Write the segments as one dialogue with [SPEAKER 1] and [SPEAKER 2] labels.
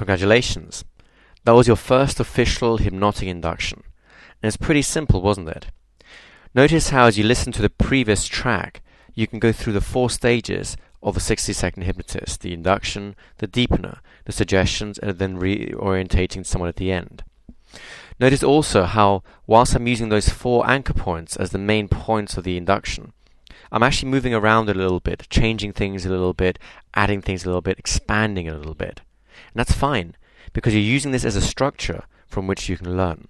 [SPEAKER 1] Congratulations! That was your first official hypnotic induction. And it's pretty simple, wasn't it? Notice how as you listen to the previous track, you can go through the 4 stages of the 60-second hypnotist: the induction, the deepener, the suggestions, and then reorientating someone at the end. Notice also how, whilst I'm using those 4 anchor points as the main points of the induction, I'm actually moving around a little bit, changing things a little bit, adding things a little bit, expanding a little bit. And that's fine, because you're using this as a structure from which you can learn.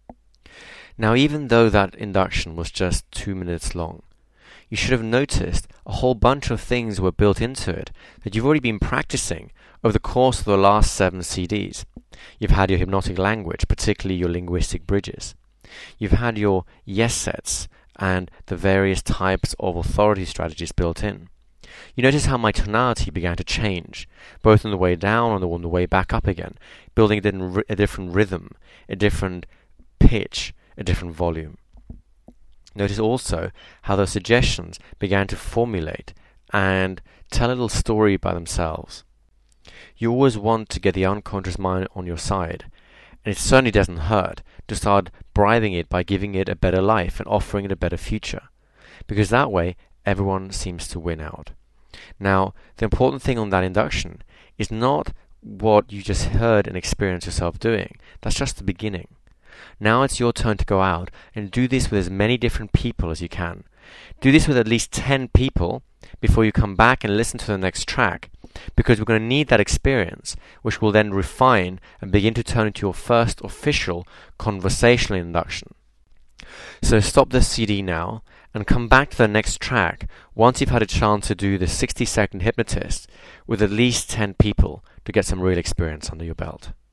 [SPEAKER 1] Now, even though that induction was just 2 minutes long, you should have noticed a whole bunch of things were built into it that you've already been practicing over the course of the last 7 CDs. You've had your hypnotic language, particularly your linguistic bridges. You've had your yes sets and the various types of authority strategies built in. You notice how my tonality began to change, both on the way down and on the way back up again, building a different rhythm, a different pitch, a different volume. Notice also how those suggestions began to formulate and tell a little story by themselves. You always want to get the unconscious mind on your side, and it certainly doesn't hurt to start bribing it by giving it a better life and offering it a better future, because that way everyone seems to win out. Now, the important thing on that induction is not what you just heard and experienced yourself doing. That's just the beginning. Now it's your turn to go out and do this with as many different people as you can. Do this with at least 10 people before you come back and listen to the next track, because we're going to need that experience, which will then refine and begin to turn into your first official conversational induction. So stop the CD now and come back to the next track once you've had a chance to do the 60-second hypnotist with at least 10 people to get some real experience under your belt.